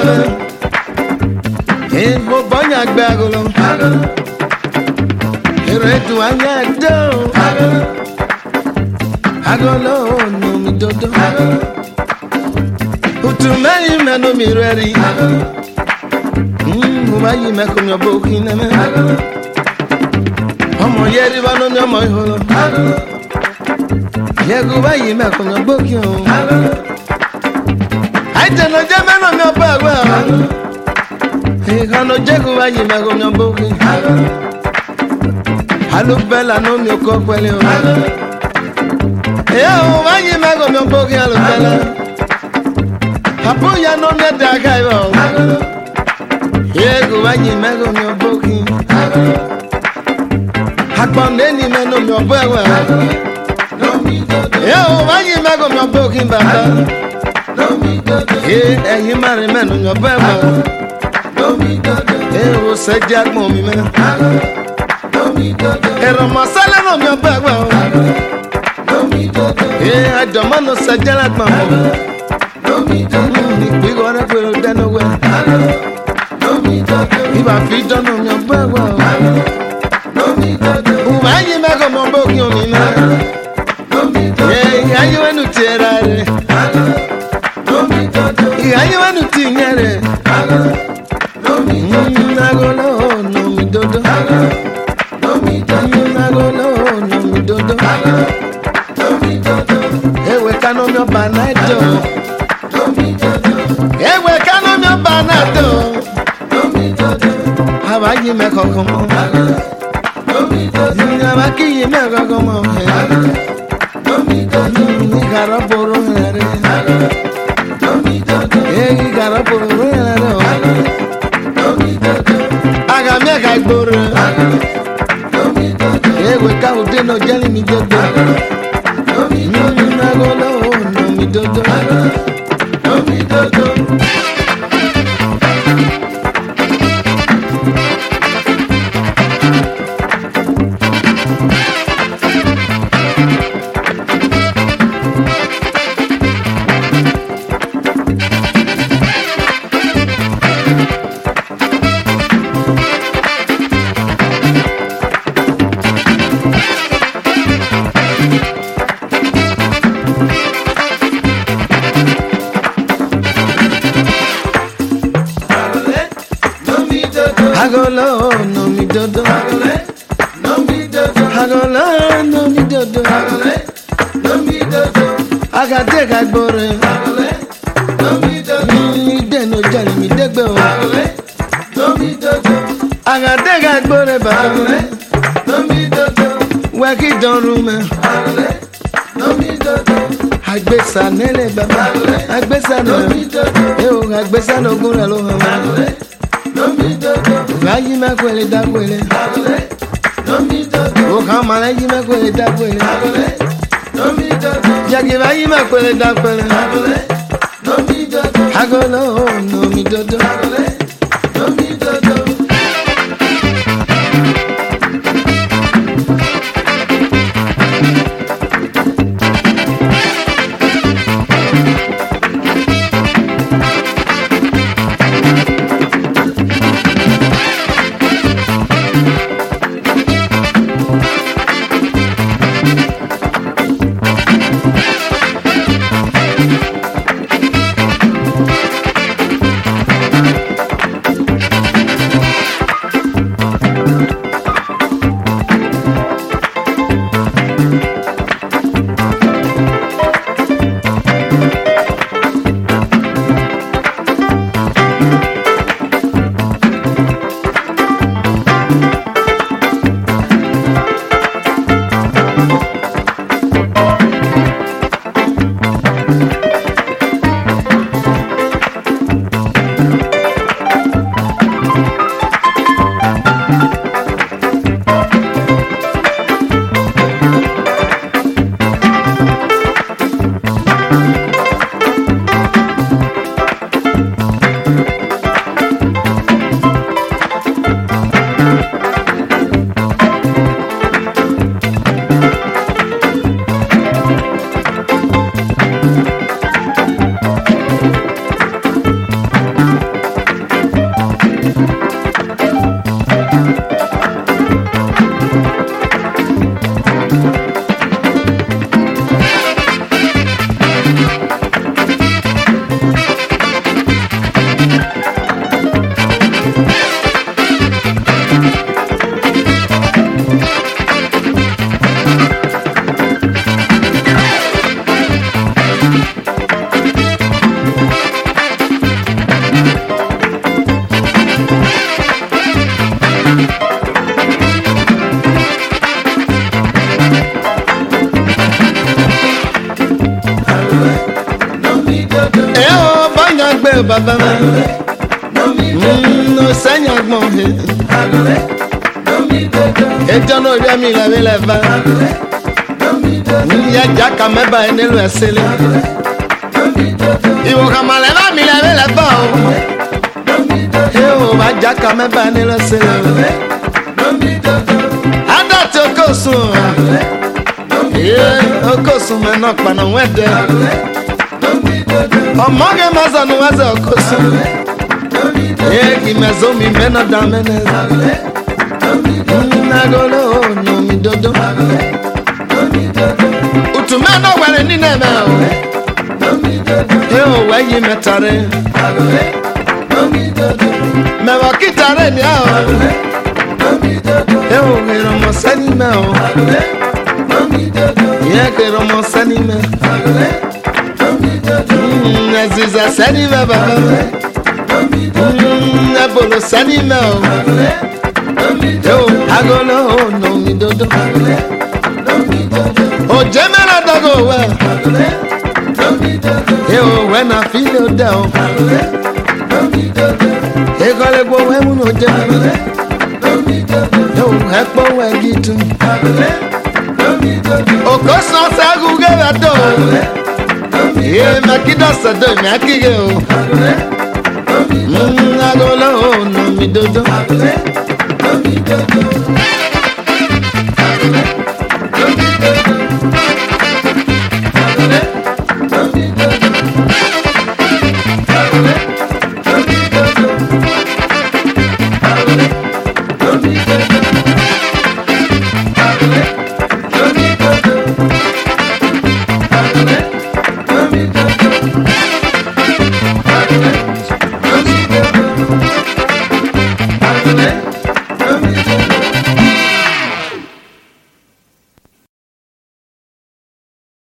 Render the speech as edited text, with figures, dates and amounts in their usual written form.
mo bọ́nyà gbé agolo. Ìrètò ayé ẹ̀dọ́. Agolo nù mí dodo. Utu mẹ́yìn mẹ́nu mi rẹ̀ rí. Mo bá yí mẹ́kọ̀ọ́ mi ọ̀bọ̀ òkè náà mẹ́. Ọmọ yẹ́rì bá lóní ọmọ ìhòòhò. Yẹ́gù bá yí mẹ́kọ̀ọ́ mi ọ̀bọ̀ òkè òun. Àìtẹ̀nà jẹ́ mẹ́nu mi ọ̀bọ̀ ẹ̀gbẹ́ ọ̀hún. Ìkànnì jẹ́gù bá yí mẹ́kọ̀ọ́ mi ọ̀bọ̀ òkè. Alubẹ́là ní omi ọkọ̀ pẹ̀lẹ́ o. Ìyá òun bá yí mẹ́kọ̀ọ́ mi ọ̀bọ̀ òkè alubẹ́là. Àbúyá ní omi ẹ̀dá ká ìwà o. Yẹ́gù bá yí mẹ́kọ̀ọ́ mi ọ̀bọ̀ òkè. Àgbọ̀n lẹ́ni mẹ́nu mi ọ̀bọ̀ ẹ̀wẹ̀ o. Ìyá òun bá yí mẹ́kọ̀ọ́ mi ọ̀bọ̀ òkè bàbá. Ẹ̀yin máa rí mẹ́nu mi ọ̀bọ̀ ẹ̀wẹ̀ o. Èrò sẹ́jà gbọ̀n mi mẹ́. Èrò mọ̀sálẹ́ náà mi ọ̀bọ̀ ẹ̀wẹ̀ o. Àjọ̀mọ́ ló sẹ́jà lágbọ̀n mi. Ìgbìgbọ́ rẹ̀ pẹ̀lú dẹ́nu wẹ̀. Ìbá fi dọ́nà mi ọ̀bọ̀ ẹ̀wẹ̀ o. Ùmá yí mẹ́kọ̀ọ́ mi ọ̀bọ̀ òkè omi mẹ́. Ayé wẹ́nu ti ẹ̀ra rẹ̀. Ayé wẹ́nu ti ìyẹn rẹ̀. Agolo nù mí dodo. Agolo nù mí dodo. Ewe kanu mi ọba náà dọ̀. Ewe kanu mi ọba náà dọ̀. Àbá yí mẹ́kọ̀ọ́ mọ́. Àbá kí yí mẹ́kọ̀ọ́ mọ́. Ní kàrọ̀ bòrò rẹ̀. Èyí kàrọ̀ bòrò rẹ̀ o. Agami aka gboro. Ewe ka ude no jeli mi dodo. Agolo no mi dodo. Agolo no mi dodo. Agolo no mi dodo. Agade ka gbore. Ide no jali mi degbe o. Agade ka gbore ba. Weki don rume. Agbesa nele baba. Agbesa no. Ewo agbesa no gun lo han. Vayi me kwele da kwele. O kama la yi me kwele da kwele. Jagi vayi me kwele da kwele. Agolo no mi dodo. le baba no sanya gbon he ejo no ri mi la le ba ni ya jaka me ba ene lo esele iwo kama le ba mi le ba o e o ba jaka me ba ene lo esele ada to kosun okosun me no pa no wede ọmọ gẹ ma sọ nu wa sọ okosun kì mẹ so mi mẹ náà dá mẹ nẹ nagolo nu mi dodo utu mẹ náà wẹrẹ nínú ẹmẹ o wẹ yí mẹ tari mẹ wọ kí tari ni a o kẹrọ mọ sẹni mẹ o kẹrọ mọ sẹni mẹ. Aziza sani me baba Abolo sani me o Yo agolo no mi dodo O jemela dogo we Yo when I feel it down E gole bo we mu no jemela Yo hepo we gitu O koso sa gugela do ye makida sado mi akige o agolo no mi dodo Agole